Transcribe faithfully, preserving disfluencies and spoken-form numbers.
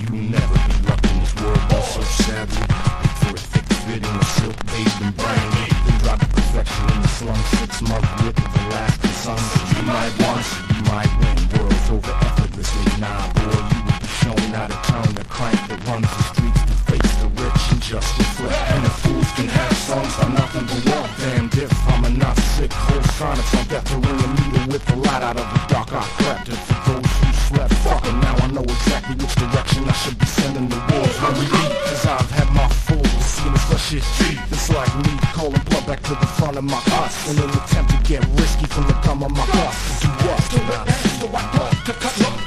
You never be lucky in this world, but so sadly. Look for a thick fitting, a silk bathed in brown. Then drop to perfection in the slum. Six month whip of Alaskan sun. You might want, you might win. World's over effortlessly. Nah, boy, you will be shown how to turn the crank that runs the streets to face the rich and just reflect. And the fools can have songs for nothing but wealth. Damned if I'm a not sick whole sonics on death to ring a needle with the light out of the dark I crept. And for those who slept, fuck it, now I know exactly which direction I should be sending the wolves when we leave. Cause I've had my full to see this stuff shit deep. It's like me calling blood back to the front of my bus in an attempt to get risky from the gum of my bus. To do what? To the end, so I got to cut